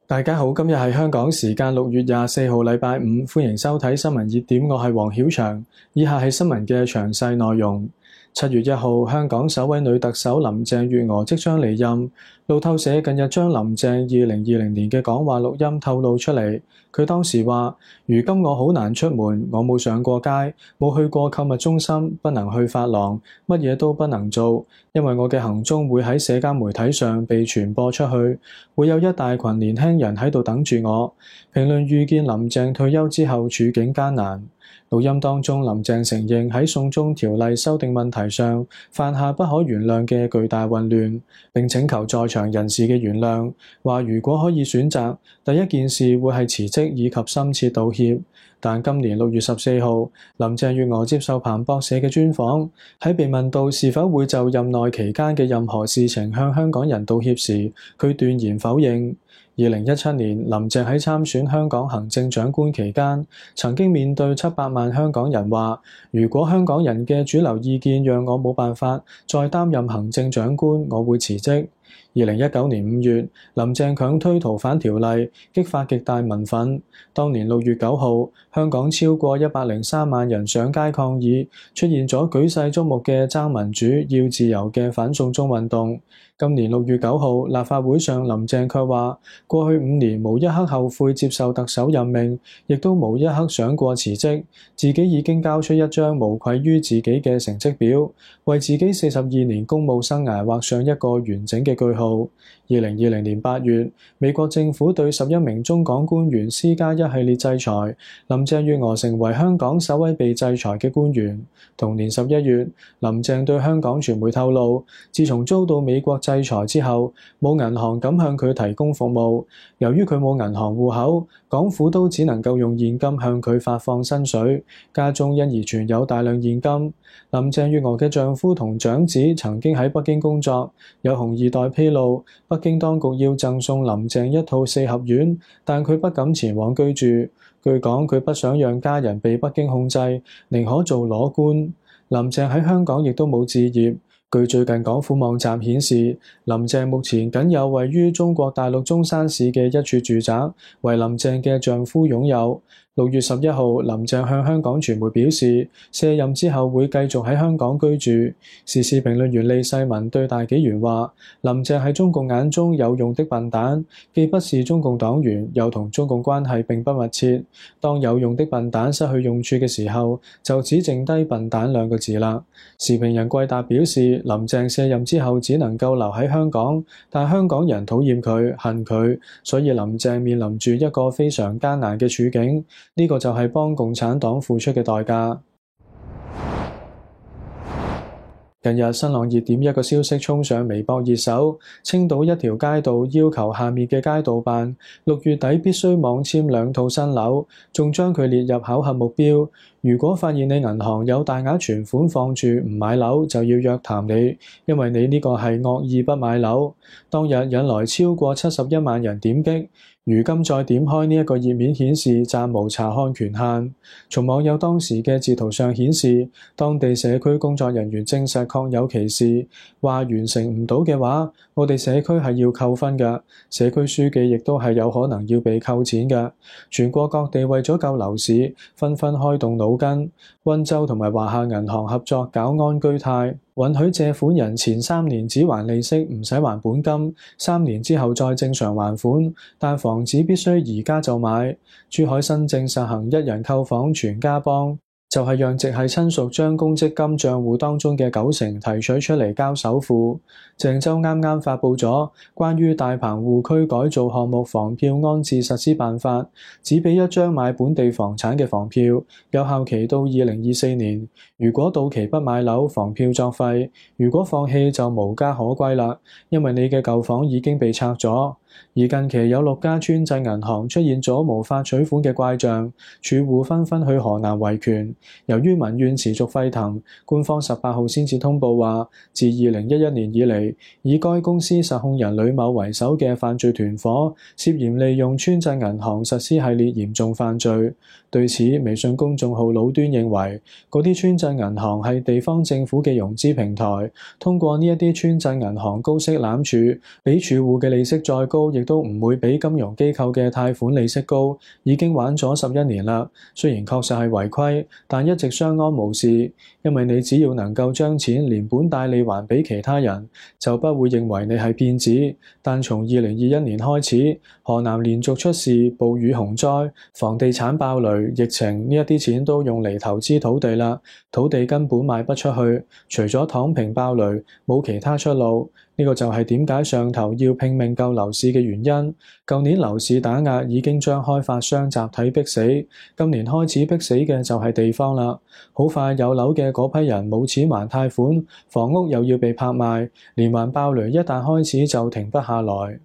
大家好，今日係香港時間6月24號禮拜五，歡迎收睇新聞熱點，我係黃曉翔。以下係新聞嘅詳細內容。7月1號，香港首位女特首林鄭月娥即將離任。路透社近日將林鄭2020年嘅講話錄音透露出嚟。佢當時話：如今我好難出門，我冇上過街，冇去過購物中心，不能去髮廊，乜嘢都不能做，因為我嘅行蹤會喺社交媒體上被傳播出去，會有一大群年輕人喺度等住我。評論預見林鄭退休之後處境艱難。錄音當中，林鄭承認喺送中條例修訂問題上犯下不可原諒嘅巨大混亂，並請求在場人士嘅原諒，話如果可以選擇，第一件事會係辭職以及深切道歉。但今年6月14號，林鄭月娥接受彭博社嘅專訪，喺被問到是否會就任內期間嘅任何事情向香港人道歉時，佢斷然否認。2017年，林鄭喺參選香港行政長官期間，曾經面對700萬香港人話：如果香港人嘅主流意見讓我冇辦法再擔任行政長官，我會辭職。2019年5月，林鄭強推逃犯條例，激發極大民憤。當年6月9號，香港超過103萬人上街抗議，出現咗舉世矚目嘅爭民主、要自由嘅反送中運動。今年6月9號，立法會上林鄭卻話：過去5年無一刻後悔接受特首任命，亦都無一刻想過辭職，自己已經交出一張無愧於自己嘅成績表，為自己42年公務生涯畫上一個完整嘅句號。2020年8月，美國政府對11名中港官員施加一系列制裁，林鄭月娥成為香港首位被制裁嘅官員。同年11月，林鄭對香港傳媒透露，自從遭到美國制裁之後，冇銀行敢向佢提供服務。由於佢冇銀行戶口，港府都只能夠用現金向佢發放薪水，家中因而存有大量現金。林鄭月娥嘅丈夫同長子曾經喺北京工作，有紅二代披露，北京當局要贈送林鄭一套4合院，但佢不敢前往居住。據講，佢不想讓家人被北京控制，寧可做裸官。林鄭喺香港亦都冇置業。據最近港府網站顯示，林鄭目前僅有位於中國大陸中山市嘅一處住宅，為林鄭嘅丈夫擁有。6月11號，林鄭向香港傳媒表示，卸任之後會繼續喺香港居住。時事評論員利世民對大紀元話：林鄭係中共眼中有用的笨蛋，既不是中共黨員，又同中共關係並不密切。當有用的笨蛋失去用處嘅時候，就只剩低笨蛋2個字啦。時評人季達表示，林鄭卸任之後只能夠留喺香港，但香港人討厭佢、恨佢，所以林鄭面臨住一個非常艱難嘅處境。呢個就係幫共產黨付出嘅代價。近日新浪熱點一個消息衝上微博熱搜，青島一條街道要求下面嘅街道辦6月底必須網簽2套新樓，仲將佢列入考核目標。如果發現你銀行有大額存款放住唔買樓，就要約談你，因為你呢個係惡意不買樓。當日引來超過71萬人點擊。如今再點開呢一個頁面顯示暫無查看權限。從網友當時嘅截圖上顯示，當地社區工作人員證實確有其事，話完成唔到嘅話，我哋社區係要扣分嘅，社區書記亦都係有可能要被扣錢嘅。全國各地為咗救樓市，紛紛開動腦筋。溫州同埋華夏銀行合作搞安居貸，允許借款人前3年只還利息，唔使還本金，3年之後再正常還款，但房子必須而家就買。珠海新政實行1人購房全家幫，就係讓直系親屬將公積金帳戶當中嘅90%提取出嚟交首付。鄭州啱啱發布咗關於大棚戶區改造項目房票安置實施辦法，只俾1張買本地房產嘅房票，有效期到2024年。如果到期不買樓，房票作廢；如果放棄就無家可歸啦，因為你嘅舊房已經被拆咗。而近期有6家村鎮銀行出現咗無法取款嘅怪象，儲戶紛紛去河南維權。由於民怨持續沸騰，官方18號先至通報話，自2011年以嚟，以該公司實控人呂某為首嘅犯罪團夥涉嫌利用村鎮銀行實施系列嚴重犯罪。對此，微信公眾號老端認為，嗰啲村鎮銀行係地方政府嘅融資平台，通過呢一啲村鎮銀行高息攬儲，比儲戶嘅利息再高高，亦都唔會比金融機構嘅貸款利息高，已經玩咗11年啦。雖然確實係違規，但一直相安無事，因為你只要能夠將錢連本帶利還俾其他人，就不會認為你係騙子。但從2021年開始，河南連續出事暴雨洪災、房地產爆雷、疫情，呢一啲錢都用嚟投資土地啦，土地根本賣不出去，除咗躺平爆雷，冇其他出路。呢個就係點解上頭要拼命救樓市嘅原因。舊年樓市打壓已經將開發商集體逼死，今年開始逼死嘅就係地方啦。好快有樓嘅嗰批人冇錢還貸款，房屋又要被拍賣，連環爆雷一旦開始就停不下來。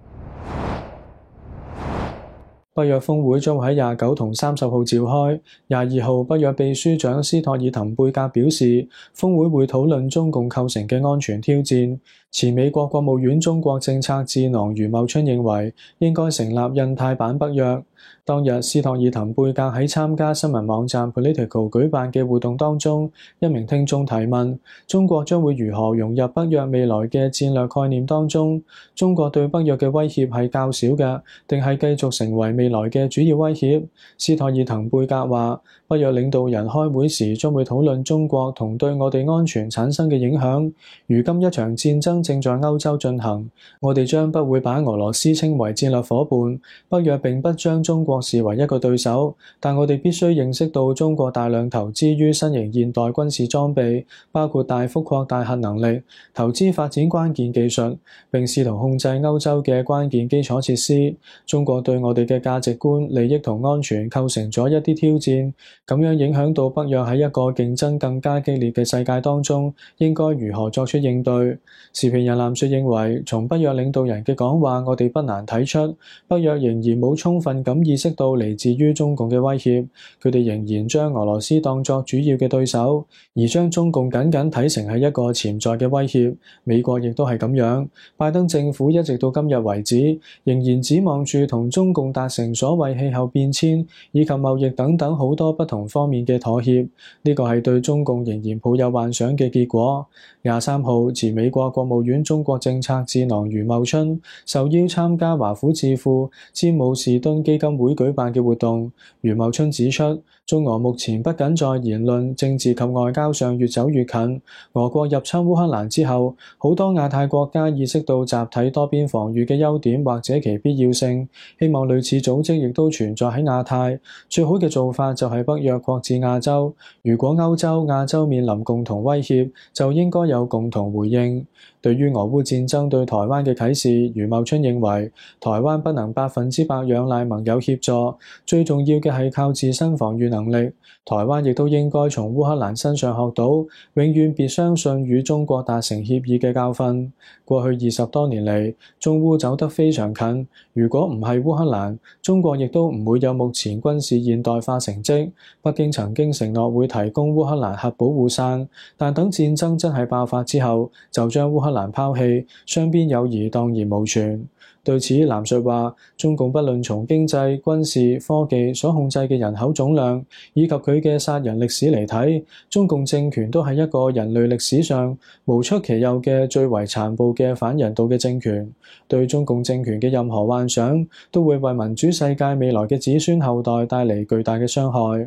北約峰會將會喺29同30號召開。22號，北約秘書長斯托爾滕貝格表示，峰會會討論中共構成嘅安全挑戰。前美國國務院中國政策智囊余茂春認為，應該成立印太版北約。當日，斯托爾滕貝格喺參加新聞網站 Political 舉辦嘅活動當中，一名聽眾提問：中國將會如何融入北約未來嘅戰略概念當中？中國對北約嘅威脅係較少嘅，定係繼續成為未來嘅主要威脅？斯托爾滕貝格話：北約領導人開會時將會討論中國同對我哋安全產生嘅影響。如今一場戰爭正在歐洲進行，我哋將不會把俄羅斯稱為戰略夥伴。北約並不將中國視為一個對手，但我哋必須認識到中國大量投資於新型現代軍事裝備，包括大幅擴大核能力、投資發展關鍵技術，並試圖控制歐洲嘅關鍵基礎設施。中國對我哋嘅價值觀、利益同安全構成咗一啲挑戰，咁樣影響到北約喺一個競爭更加激烈嘅世界當中，應該如何作出應對？時評人藍雪認為，從北約領導人嘅講話，我哋不難睇出，北約仍然冇充分咁意識到嚟自於中共嘅威脅，佢哋仍然將俄羅斯當作主要嘅對手，而將中共僅僅睇成係一個潛在嘅威脅。美國亦都係咁樣，拜登政府一直到今日為止，仍然指望住同中共達成所謂氣候變遷以及貿易等等好多不同方面嘅妥協，呢個係對中共仍然抱有幻想嘅結果。23號，前美國國務院中國政策智囊余茂春受邀參加華府智庫詹姆士敦基金會舉辦嘅活動。余茂春指出，中俄目前不僅在言論、政治及外交上越走越近。俄國入侵烏克蘭之後，好多亞太國家意識到集體多邊防禦嘅優點或者其必要性，希望類似組織亦都存在喺亞太。最好嘅做法就係北約擴至亞洲。如果歐洲、亞洲面臨共同威脅，就應該有共同回應。對於俄烏戰爭對台灣嘅啟示，余茂春認為台灣不能100%仰賴盟友協助，最重要嘅係靠自身防禦能力。台灣亦都應該從烏克蘭身上學到，永遠別相信與中國達成協議嘅教訓。過去20多年嚟，中烏走得非常近，如果唔係烏克蘭，中國亦都唔會有目前軍事現代化成績。北京曾經承諾會提供烏克蘭核保護傘，但等戰爭真係爆發之後，就將烏克蘭拋棄，雙邊友誼蕩然無存。對此，藍述話：中共不論從經濟、軍事、科技所控制嘅人口總量，以及佢嘅殺人歷史嚟睇，中共政權都係一個人類歷史上無出其右嘅最為殘暴嘅反人道嘅政權。對中共政權嘅任何幻想，都會為民主世界未來嘅子孫後代帶嚟巨大嘅傷害。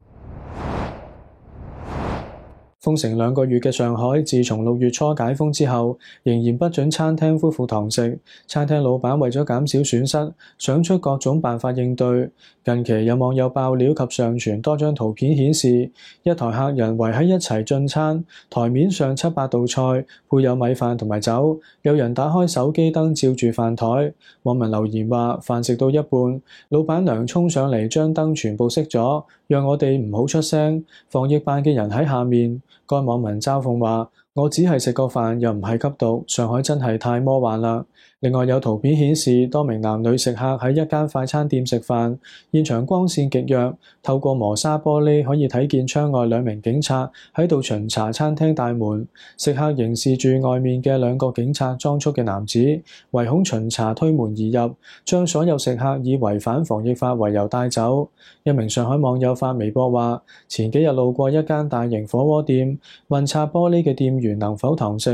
封城2個月嘅上海，自從6月初解封之後，仍然不准餐廳恢復堂食。餐廳老闆為咗減少損失，想出各種辦法應對。近期有網友爆料及上傳多張圖片顯示，一台客人圍喺一齊進餐，台面上7-8道菜，配有米飯同埋酒。有人打開手機燈照住飯台，網民留言話：飯食到一半，老闆娘衝上嚟將燈全部熄咗，讓我哋唔好出聲。防疫辦嘅人喺下面。該網民嘲諷話：我只係食個飯，又唔係吸毒，上海真係太魔幻啦！另外有圖片顯示，多名男女食客喺一間快餐店食飯，現場光線極弱，透過磨砂玻璃可以睇見窗外2名警察喺度巡查餐廳大門。食客凝視住外面嘅2個警察裝束嘅男子，唯恐巡查推門而入，將所有食客以違反防疫法為由帶走。一名上海網友發微博話：前幾日路過一間大型火鍋店，問擦玻璃嘅店員能否堂食。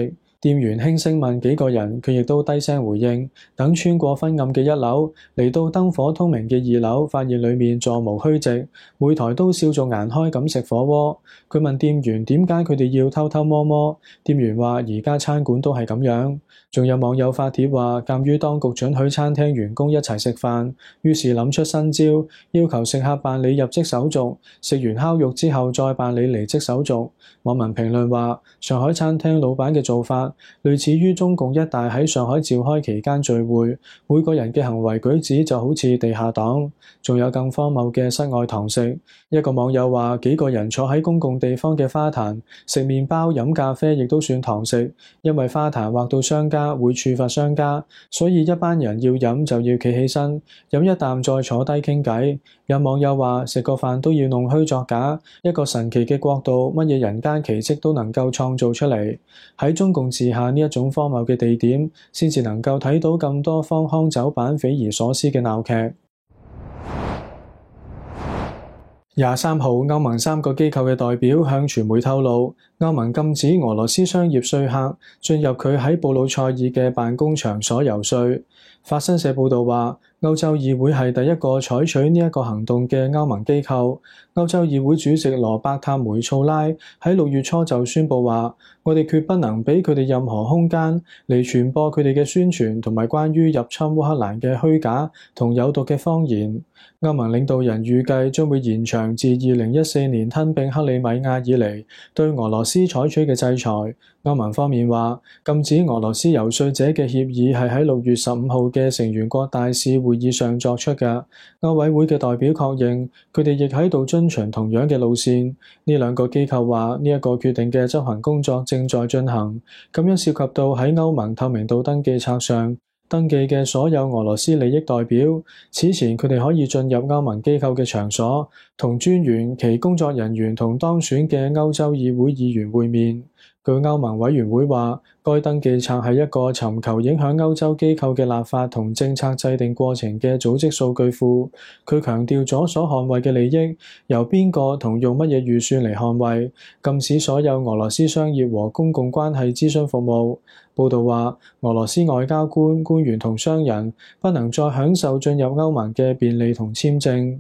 店員輕聲問幾個人，佢亦都低聲回應。等穿過昏暗嘅一樓，嚟到燈火通明嘅二樓，發現裡面座無虛席，每台都笑逐顏開咁食火鍋。佢問店員點解佢哋要偷偷摸摸，店員話而家餐館都係咁樣。仲有網友發帖話，鑑於當局准許餐廳員工一齊食飯，於是諗出新招，要求食客辦理入職手續，食完烤肉之後再辦理離職手續。網民評論話，上海餐廳老闆嘅做法類似於中共一大喺上海召開期間聚會，每個人嘅行為舉止就好似地下黨。仲有更荒謬嘅室外堂食，一個網友話，幾個人坐喺公共地方嘅花壇食麵包飲咖啡亦都算堂食，因為花壇劃到商家會處罰商家，所以一班人要飲就要企起身飲一啖再坐低傾偈。有網友話，食個飯都要弄虛作假，一個神奇嘅國度，乜嘢人間奇蹟都能夠創造出嚟。喺中共治下呢一種荒謬嘅地點，先至能夠睇到咁多荒腔走板、匪夷所思嘅鬧劇。23號，歐盟3個機構嘅代表向傳媒透露，歐盟禁止俄羅斯商業說客進入佢喺布魯塞爾嘅辦公場所遊說。法新社報導話，歐洲議會係第一個採取呢一個行動嘅歐盟機構。歐洲議會主席羅伯塔梅措拉喺6月初就宣布話，我哋決不能俾佢哋任何空間嚟傳播佢哋嘅宣傳同埋關於入侵烏克蘭嘅虛假同有毒嘅謊言。歐盟領導人預計將會延長自2014年吞併克里米亞以嚟對俄羅斯採取嘅制裁。歐盟方面話，禁止俄羅斯遊說者嘅協議係喺6月15號嘅成員國大使會議上作出嘅。歐委會嘅代表確認，佢哋亦喺度遵循同樣嘅路線。呢兩個機構話，呢一個決定嘅執行工作正在進行，咁樣涉及到喺歐盟透明度登記冊上登記嘅所有俄羅斯利益代表。此前佢哋可以進入歐盟機構嘅場所，同專員、其工作人員同當選嘅歐洲議會議員會面。據歐盟委員會話，該登記冊係一個尋求影響歐洲機構嘅立法同政策制定過程嘅組織數據庫。佢強調咗所捍衛嘅利益由邊個同用乜嘢預算嚟捍衛，禁止所有俄羅斯商業和公共關係諮詢服務。報導話，俄羅斯外交官員同商人不能再享受進入歐盟嘅便利同簽證。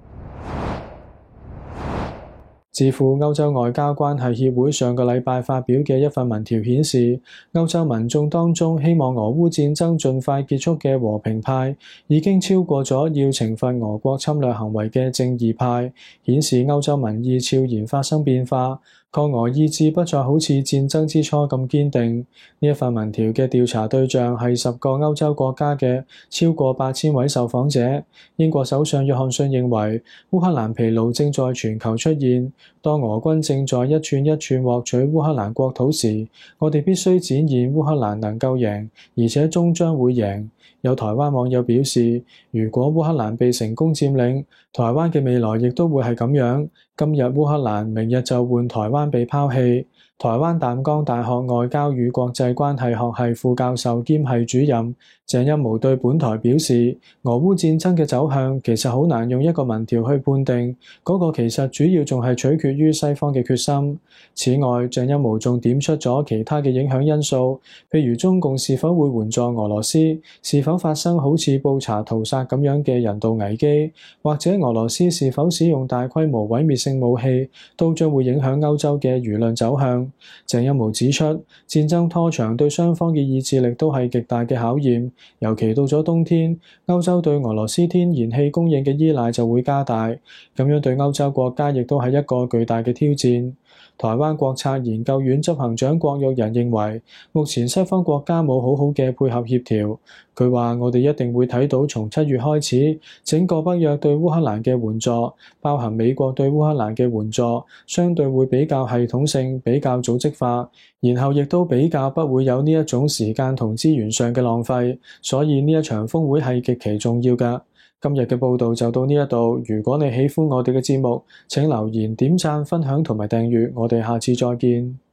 智庫歐洲外交關係協會上個禮拜發表嘅一份民調顯示，歐洲民眾當中希望俄烏戰爭盡快結束嘅和平派已經超過咗要懲罰俄國侵略行為嘅正義派，顯示歐洲民意悄然發生變化。抗俄意志不再好似戰爭之初咁堅定。呢一份民調嘅調查對象係10個歐洲國家嘅超過8000位受訪者。英國首相約翰遜認為，烏克蘭疲勞正在全球出現。當俄軍正在一寸一寸獲取烏克蘭國土時，我哋必須展現烏克蘭能夠贏，而且終將會贏。有台灣網友表示，如果烏克蘭被成功佔領，台灣嘅未來亦都會係咁樣。今日烏克蘭，明日就換台灣被拋棄。台灣淡江大學外交與國際關係學系副教授兼系主任鄭一模對本台表示，俄烏戰爭嘅走向其實好難用一個民調去判定，嗰個其實主要仲係取決於西方嘅決心。此外，鄭一模仲點出咗其他嘅影響因素，譬如中共是否會援助俄羅斯，是否發生好似布查屠殺咁樣嘅人道危機，或者俄羅斯是否使用大規模毀滅性武器，都將會影響歐洲嘅輿論走向。鄭一模指出，戰爭拖長對雙方嘅意志力都係極大嘅考驗，尤其到咗冬天，歐洲對俄羅斯天然氣供應嘅依賴就會加大，咁樣對歐洲國家亦都係一個巨大嘅挑戰。台灣國策研究院執行長郭玉仁認為，目前西方國家冇好好嘅配合協調。佢話：我哋一定會睇到從7月開始，整個北約對烏克蘭嘅援助，包含美國對烏克蘭嘅援助，相對會比較系統性、比較組織化，然後亦都比較不會有呢一種時間同資源上嘅浪費。所以呢一場峰會係極其重要㗎。今日嘅報道就到呢一度。如果你喜歡我哋嘅節目，請留言、點讚、分享同埋訂閱。我哋下次再見。